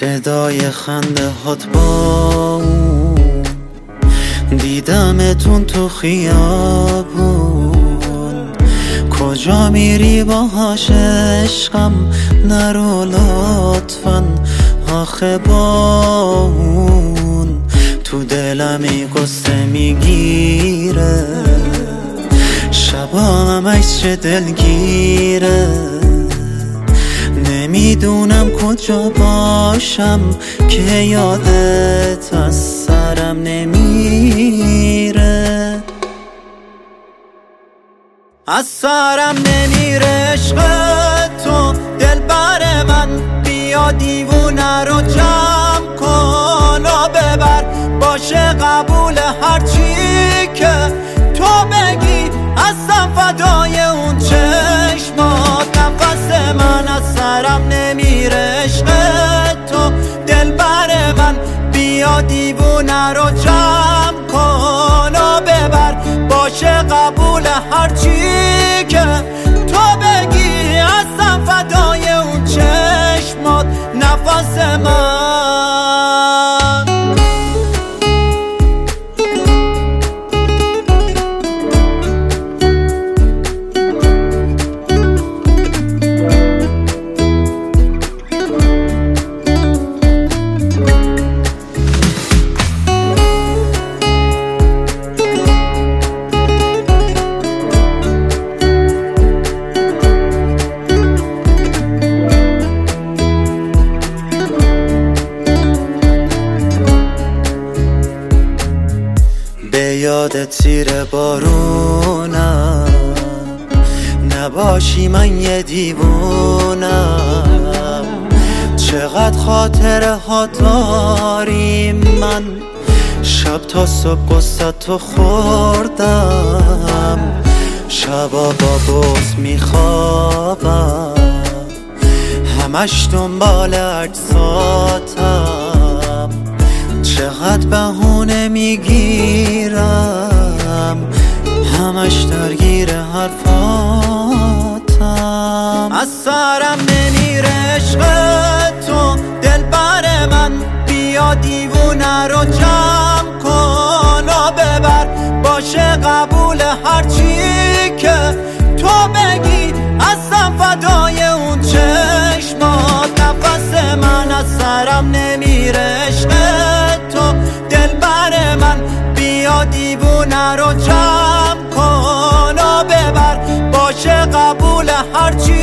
صدای خنده هات با دیدمتون تو خیابون. کجا میری باهاش عشقم، نرو لطفا آخه با اون تو دلمی قصه میگیره، شبا همش چه دلگیره. نمیدونم کجا باشم که یادت از سرم نمیره، از سرم نمیره عشق تو دلبر من. بیا دیوونه رو جمع کن و ببر، باشه قبول هرچی که تو بگی، هستم فدای اون چشمات. نفس من از سرم نمیره عشق تو دلبر من. بیا دیوونه رو جمع کن و ببر، باشه قبول هرچی که تو بگی، هستم فدای اون چشمات. نفس من به یاد تیر بارونم نباشی، من یه دیوونم. چقدر خاطره ها داریم، من شب تا صبح قصه تو خوردم. شبا با بغض میخوابم، همش دنبال عکساتم. چقدر بهونه میگیرم، همش درگیر حرفاتم. از سرم نمیره عشق تو دلبر من. بیا دیوونه رو جمع کن و ببر، باشه قبول هرچی که تو بگی، هستم فدای اون چشمات. نفس من از سرم نمیره عشق تو دلبر من. بیا دیوونه رو جمع کن و ببر، باشه قبول هرچی